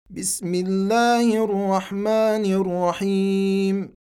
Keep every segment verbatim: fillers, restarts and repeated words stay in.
بسم الله الرحمن الرحيم.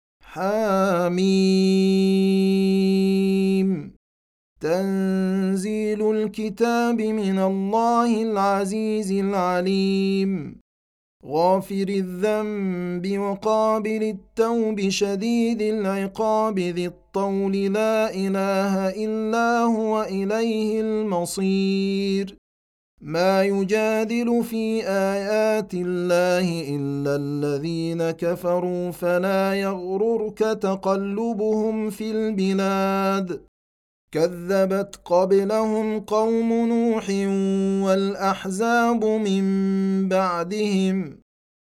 حميم. تنزيل الكتاب من الله العزيز العليم. غافر الذنب وقابل التوب شديد العقاب ذي الطول لا إله إلا هو إليه المصير. ما يجادل في آيات الله إلا الذين كفروا فلا يغررك تقلبهم في البلاد. كذبت قبلهم قوم نوح والأحزاب من بعدهم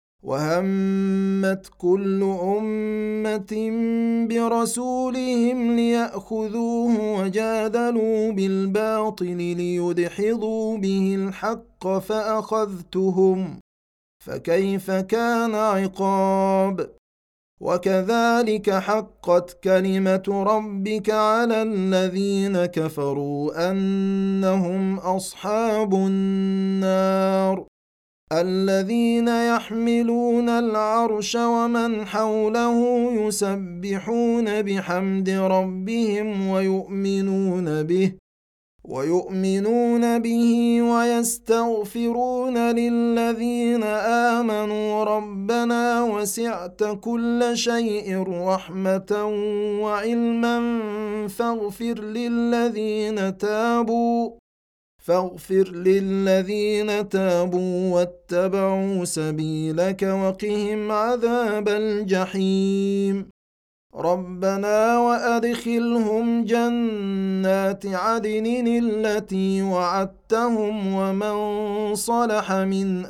وهمت كل أمة برسولهم ليأخذوه وجادلوا بالباطل ليدحضوا به الحق فأخذتهم فكيف كان عقاب. وكذلك حقت كلمة ربك على الذين كفروا أنهم أصحاب النار. الذين يحملون العرش ومن حوله يسبحون بحمد ربهم ويؤمنون به ويؤمنون به ويستغفرون للذين آمنوا ربنا وسعت كل شيء رحمة وعلما فاغفر للذين تابوا فاغفر للذين تابوا واتبعوا سبيلك وقهم عذاب الجحيم. ربنا وأدخلهم جنات عدن التي وعدتهم ومن صلح من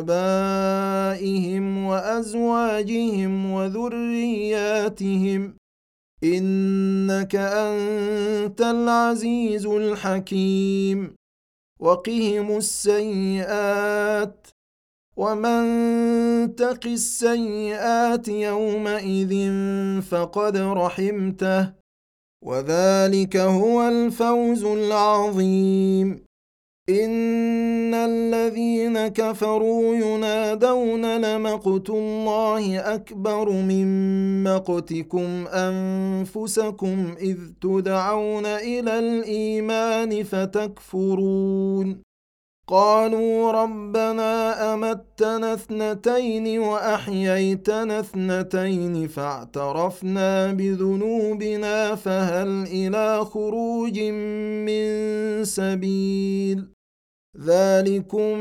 آبائهم وأزواجهم وذرياتهم إنك أنت العزيز الحكيم. وقهم السيئات ومن تق السيئات يومئذ فقد رحمته وذلك هو الفوز العظيم. إن الذين كفروا ينادون لمقت الله أكبر من مقتكم أنفسكم إذ تدعون إلى الإيمان فتكفرون. قالوا ربنا أمتنا اثنتين وأحييتنا اثنتين فاعترفنا بذنوبنا فهل إلى خروج من سبيل. ذلكم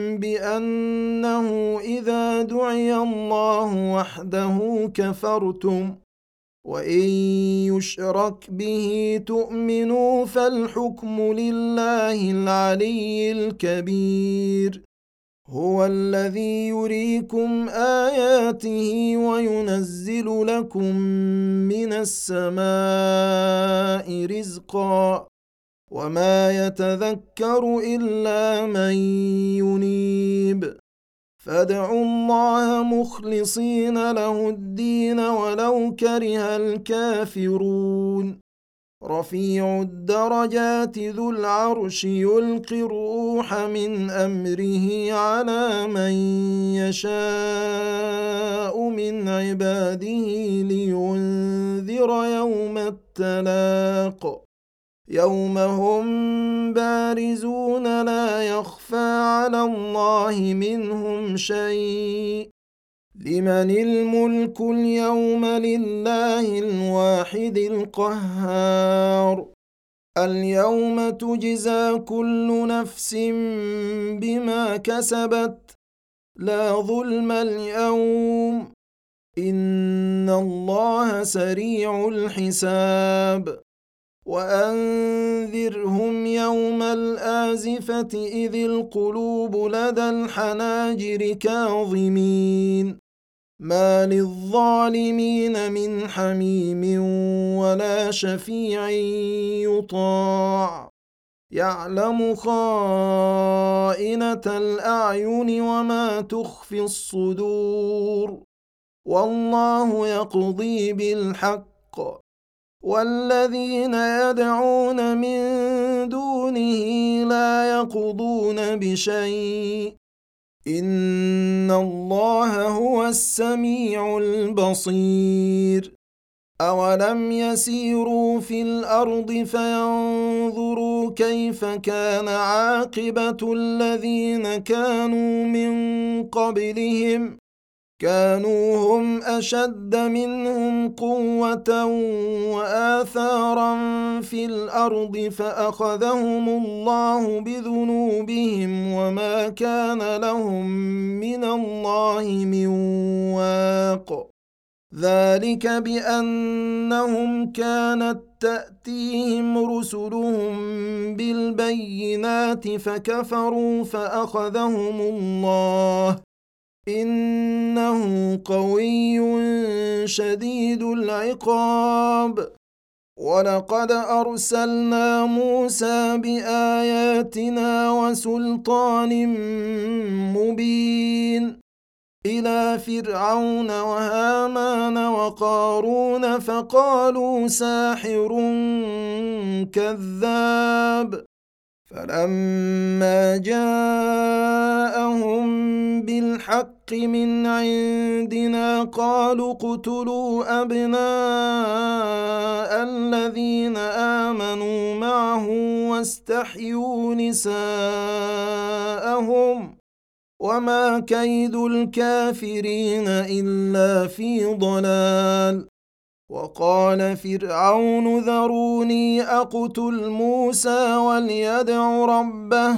بأنه إذا دعي الله وحده كفرتم وإن يشرك به تؤمنوا فالحكم لله العلي الكبير. هو الذي يريكم آياته وينزل لكم من السماء رزقا وما يتذكر إلا من ينيب. فادعوا الله مخلصين له الدين ولو كره الكافرون. رفيع الدرجات ذو العرش يلقي الروح من أمره على من يشاء من عباده لينذر يوم التلاق يوم هم بارزون لا يخفى على الله منهم شيء. لمن الملك اليوم لله الواحد القهار. اليوم تجزى كل نفس بما كسبت لا ظلم اليوم إن الله سريع الحساب. وأنذرهم يوم الآزفة إذ القلوب لدى الحناجر كاظمين ما للظالمين من حميم ولا شفيع يطاع. يعلم خائنة الأعين وما تخفي الصدور والله يقضي بالحق والذين يدعون من دونه لا يقضون بشيء إن الله هو السميع البصير أولم يسيروا في الأرض فينظروا كيف كان عاقبة الذين كانوا من قبلهم كانوا هم أشد منهم قوة وآثارا في الأرض فأخذهم الله بذنوبهم وما كان لهم من الله من واق ذلك بأنهم كانت تأتيهم رسلهم بالبينات فكفروا فأخذهم الله إنه قوي شديد العقاب ولقد أرسلنا موسى بآياتنا وسلطان مبين إلى فرعون وهامان وقارون فقالوا ساحر كذاب فلما جاءهم بالحق من عندنا قالوا اقتلوا أبناء الذين آمنوا معه واستحيوا نساءهم وما كيد الكافرين إلا في ضلال وقال فرعون ذروني أقتل موسى وليدع ربه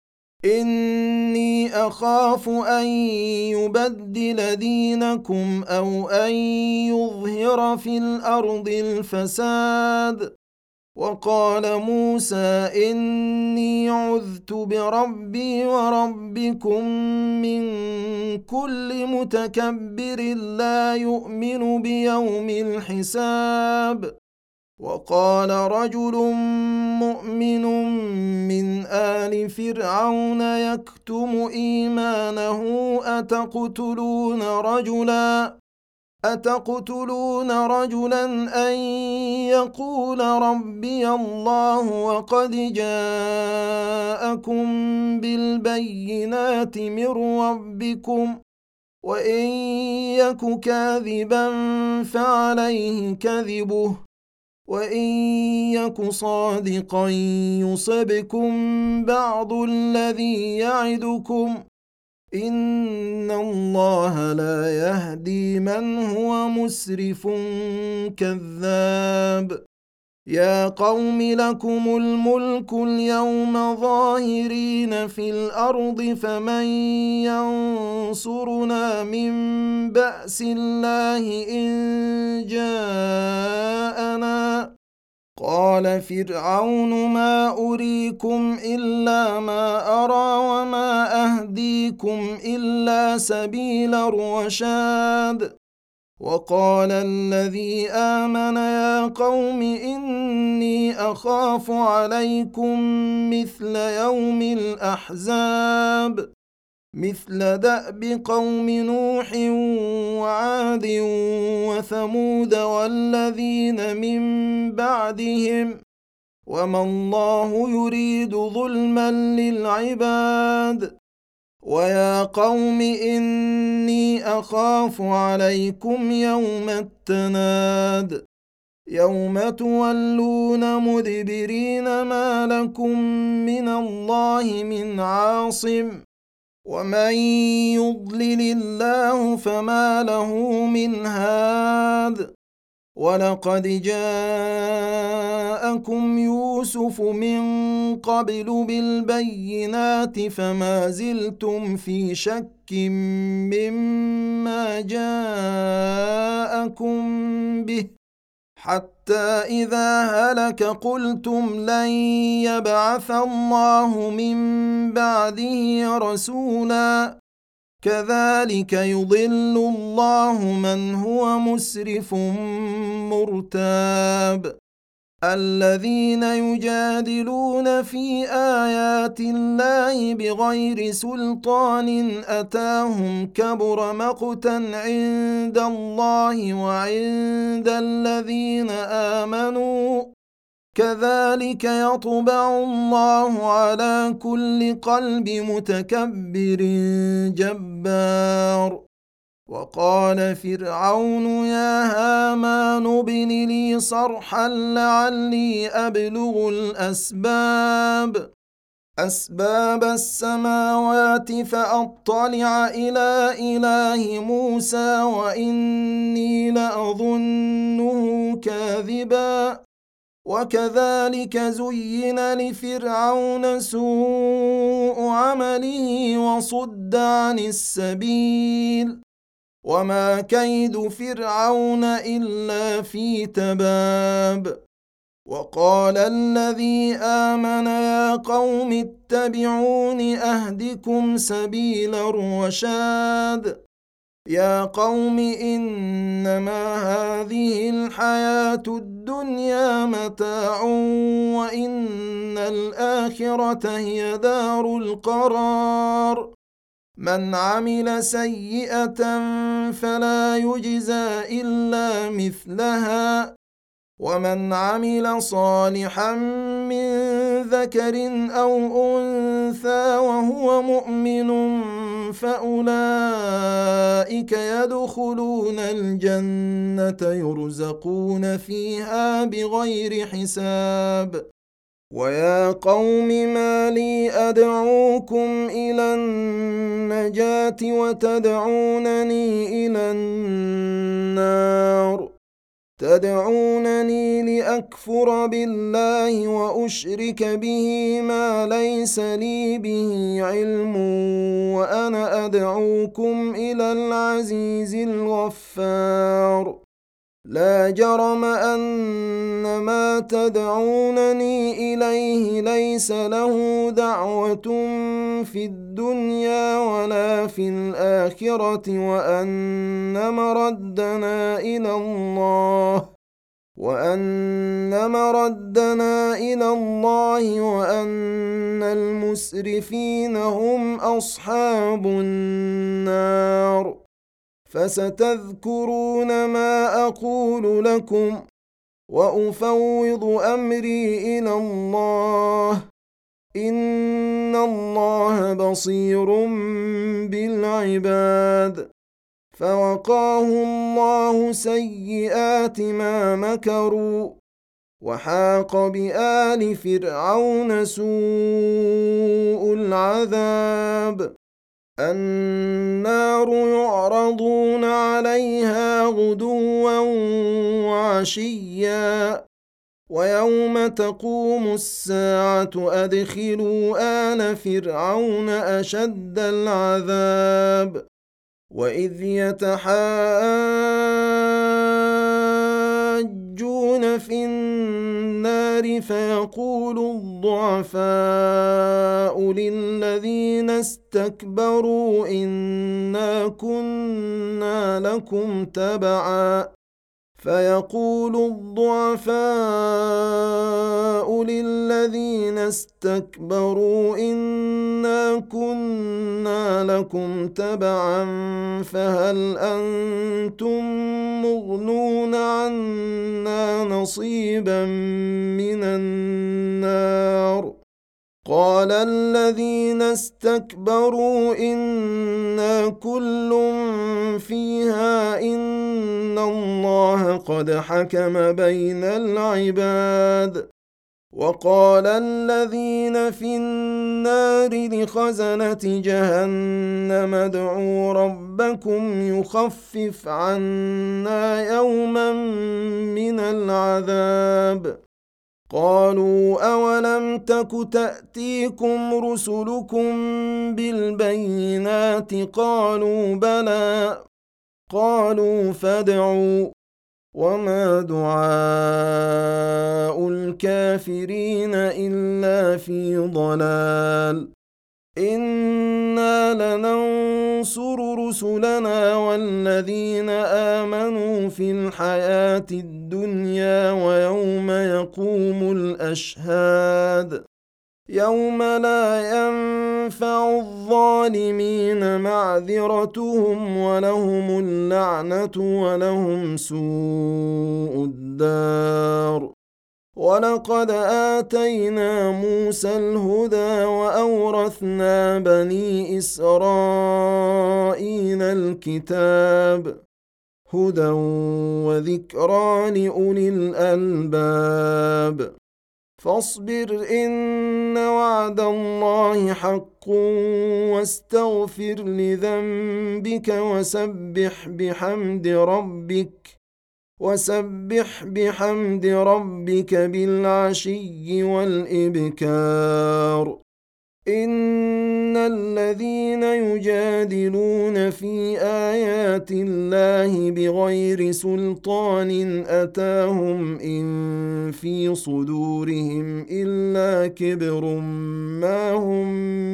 إني أخاف أن يبدل دينكم أو أن يظهر في الأرض الفساد وقال موسى إني عذت بربي وربكم من كل متكبر لا يؤمن بيوم الحساب وقال رجل مؤمن من آل فرعون يكتم إيمانه أتقتلون رجلا أتقتلون رجلا أن يقول ربي الله وقد جاءكم بالبينات من ربكم وإن يك كاذبا فعليه كذبه وإن يك صادقا يصبكم بعض الذي يعدكم إن الله لا يهدي من هو مسرف كذاب يا قوم لكم الملك اليوم ظاهرين في الأرض فمن ينصرنا من بأس الله إن جاءنا قال فرعون ما أريكم إلا ما أرى وما أهديكم إلا سبيل الرشاد وقال الذي آمن يا قوم إني أخاف عليكم مثل يوم الأحزاب مثل دأب قوم نوح وعاد وثمود والذين من بعدهم وما الله يريد ظلما للعباد ويا قوم إني أخاف عليكم يوم التناد يوم تولون مدبرين ما لكم من الله من عاصم ومن يضلل الله فما له من هاد ولقد جاءكم يوسف من قبل بالبينات فما زلتم في شك مما جاءكم به حتى إذا هلك قلتم لن يبعث الله من بعده رسولا كذلك يضل الله من هو مسرف مرتاب الذين يجادلون في آيات الله بغير سلطان أتاهم كبر مقتا عند الله وعند الذين آمنوا كذلك يطبع الله على كل قلب متكبر جبار. وقال فرعون يا هامان ابن لي صرحا لعلي أبلغ الأسباب أسباب السماوات فأطلع إلى إله موسى وإني لأظنه كاذبا. وكذلك زين لفرعون سوء عمله وصد عن السبيل وما كيد فرعون إلا في تباب. وقال الذي آمن يا قوم اتبعون أهدكم سبيل الرشاد. يا قوم إنما هذه الحياة الدنيا متاع وإن الآخرة هي دار القرار. من عمل سيئة فلا يجزى إلا مثلها ومن عمل صالحا من ذكر أو أنثى وهو مؤمن فأولئك يدخلون الجنة يرزقون فيها بغير حساب. ويا قوم ما لي أدعوكم إلى النجاة وتدعونني إلى النار تدعونني لأكفر بالله وأشرك به ما ليس لي به علم وأنا أدعوكم إلى العزيز الغفار. لا جرم أن ما تدعونني إليه ليس له دعوة في الدنيا ولا في الآخرة وأن مردنا إلى الله وأن مردنا إلى الله وأن المسرفين هم أصحاب النار. فستذكرون ما أقول لكم وأفوض أمري إلى الله إن الله بصير بالعباد. فوقاه الله سيئات ما مكروا وحاق بآل فرعون سوء العذاب. النار يعرضون عليها غدوا وعشيا ويوم تقوم الساعة أدخلوا آل فرعون أشد العذاب. وإذ يتحاجون في النار فيقول الضعفاء للذين استكبروا إنا كنا لكم تبعا فيقول الضعفاء للذين استكبروا إنا كنا لكم تبعا فهل أنتم مغنون عنا نصيبا من النار. قال الذين استكبروا إنا كل فيها إن الله قد حكم بين العباد. وقال الذين في النار لخزنة جهنم ادعوا ربكم يخفف عنا يوما من العذاب. قالوا أولم تك تأتيكم رسلكم بالبينات قالوا بلى قالوا فادعوا وما دعاء الكافرين إلا في ضلال. إنا لننصر رسلنا والذين آمنوا في الحياة الدنيا ويوم يقوم الأشهاد يوم لا ينفع الظالمين معذرتهم ولهم اللعنة ولهم سوء الدار. ولقد آتينا موسى الهدى وأورثنا بني إسرائيل الكتاب هدى وذكرى لأولي الألباب فاصبر إن وعد الله حق واستغفر لذنبك وسبح بحمد ربك وسبح بحمد ربك بالعشي والإبكار إن الذين يجادلون في آيات الله بغير سلطان أتاهم إن في صدورهم إلا كبر ما هم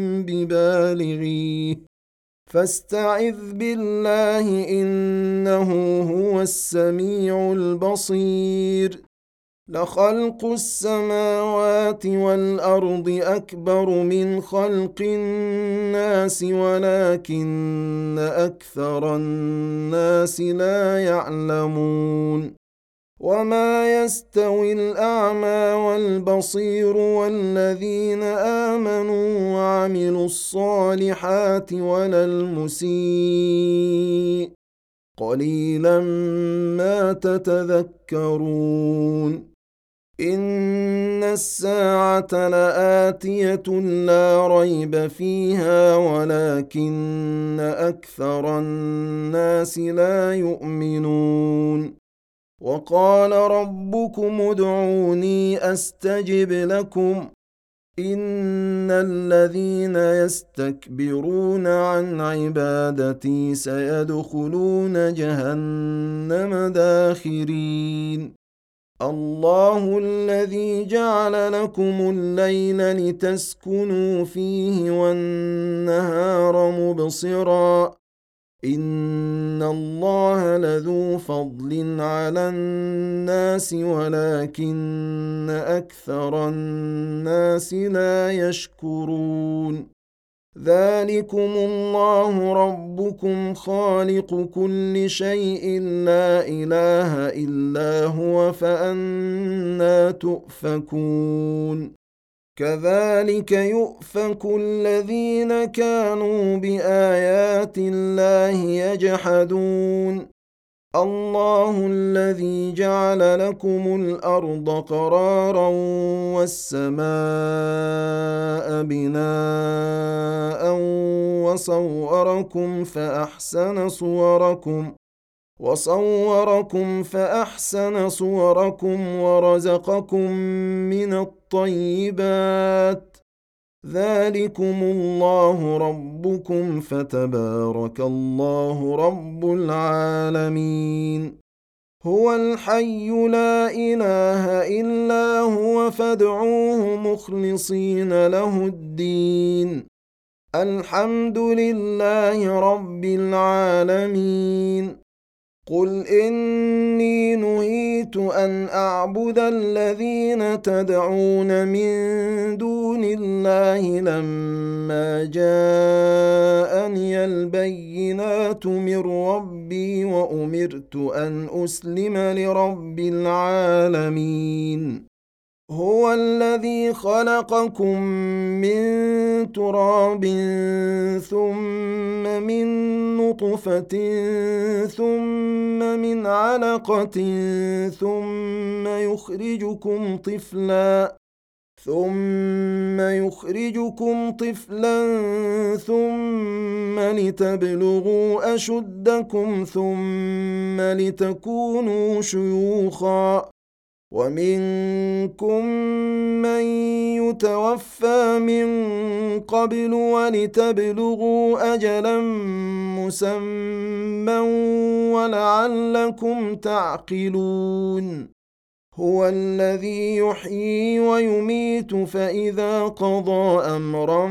ببالغيه فاستعذ بالله إنه هو السميع البصير لخلق السماوات والأرض أكبر من خلق الناس ولكن أكثر الناس لا يعلمون وما يستوي الأعمى والبصير والذين آمنوا وعملوا الصالحات ولا المسيء قليلا ما تتذكرون إن الساعة لآتية لا ريب فيها ولكن أكثر الناس لا يؤمنون وقال ربكم ادعوني أستجب لكم إن الذين يستكبرون عن عبادتي سيدخلون جهنم داخرين الله الذي جعل لكم الليل لتسكنوا فيه والنهار مبصرا إن الله لذو فضل على الناس ولكن أكثر الناس لا يشكرون ذلكم الله ربكم خالق كل شيء لا إله إلا هو فأنى تؤفكون كذلك يؤفك الذين كانوا بآيات الله يجحدون الله الذي جعل لكم الأرض قرارا والسماء بناء وصوركم فأحسن صوركم وصوركم فأحسن صوركم ورزقكم من الطيبات ذلكم الله ربكم فتبارك الله رب العالمين هو الحي لا إله إلا هو فادعوه مخلصين له الدين الحمد لله رب العالمين قل إني نهيت أن أعبد الذين تدعون من دون الله لما جاءني البينات من ربي وأمرت أن أسلم لرب العالمين هو الذي خلقكم من تراب ثم من نطفة ثم من علقة ثم يخرجكم طفلا ثم يخرجكم طفلا ثم لتبلغوا أشدكم ثم لتكونوا شيوخا ومنكم من يتوفى من قبل ولتبلغوا أجلا مسمى ولعلكم تعقلون هو الذي يحيي ويميت فإذا قضى أمرا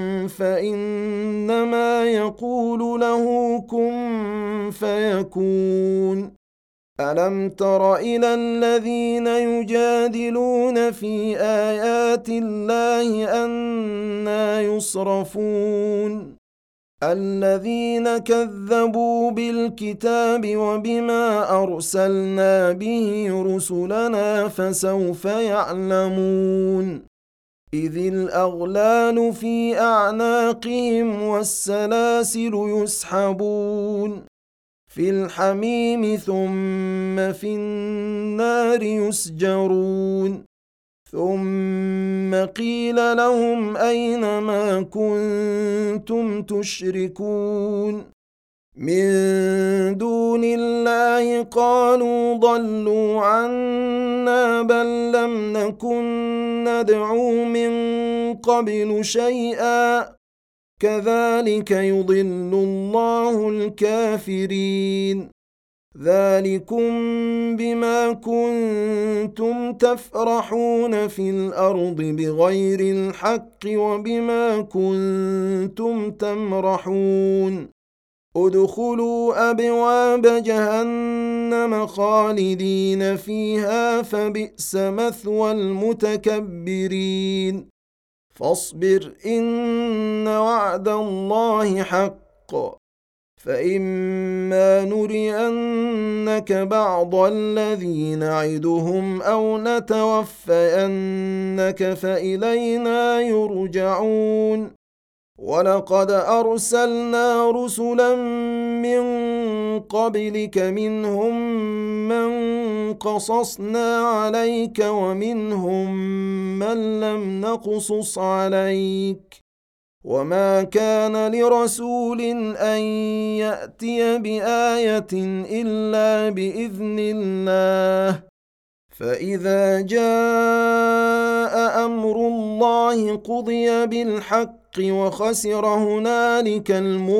فإنما يقول له كن فيكون ألم تر إلى الذين يجادلون في آيات الله أنى يصرفون الذين كذبوا بالكتاب وبما أرسلنا به رسلنا فسوف يعلمون إذ الأغلال في أعناقهم والسلاسل يسحبون في الحميم ثم في النار يسجرون ثم قيل لهم أين ما كنتم تشركون من دون الله قالوا ضلوا عنا بل لم نكن ندعو من قبل شيئا كذلك يضل الله الكافرين ذلكم بما كنتم تفرحون في الأرض بغير الحق وبما كنتم تمرحون ادخلوا أبواب جهنم خالدين فيها فبئس مثوى المتكبرين فاصبر إن وعد الله حق فإما نرينك بعض الذي نعدهم أو نتوفينك فإلينا يرجعون ولقد أرسلنا رسلا من قبلك منهم من قصصنا عليك ومنهم من لم نقصص عليك وما كان لرسول أن يأتي بآية إلا بإذن الله فإذا جاء أمر الله قضي بالحق وخسر هنالك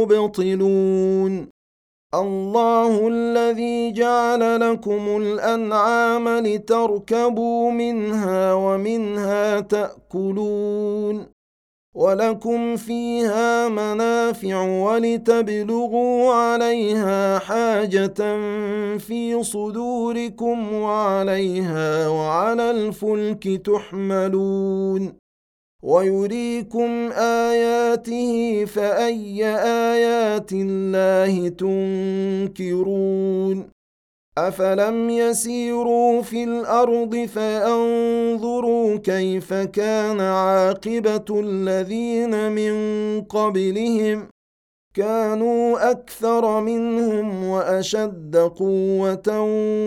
المبطلون الله الذي جعل لكم الأنعام لتركبوا منها ومنها تأكلون ولكم فيها منافع ولتبلغوا عليها حاجة في صدوركم وعليها وعلى الفلك تحملون ويريكم آياته فأي آيات الله تنكرون أفلم يسيروا في الأرض فينظروا كيف كان عاقبة الذين من قبلهم كانوا أكثر منهم وأشد قوة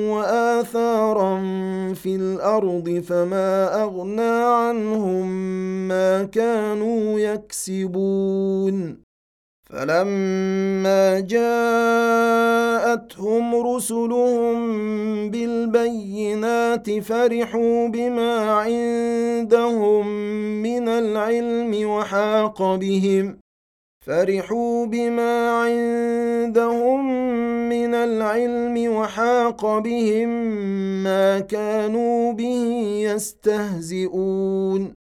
وآثارا في الأرض فما أغنى عنهم ما كانوا يكسبون فلما جاءتهم رسلهم بالبينات فرحوا بما عندهم من العلم وحاق بهم فرحوا بما عندهم من العلم وحاق بهم ما كانوا به يستهزئون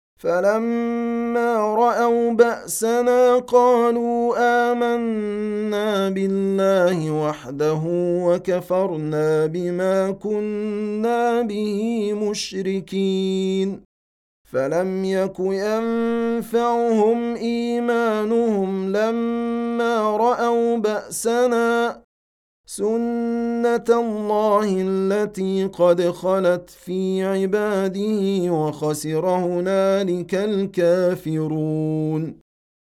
فلما رأوا بأسنا قالوا آمنا بالله وحده وكفرنا بما كنا به مشركين فلم يك ينفعهم إيمانهم لما رأوا بأسنا سنة الله التي قد خلت في عباده وخسر هنالك الكافرون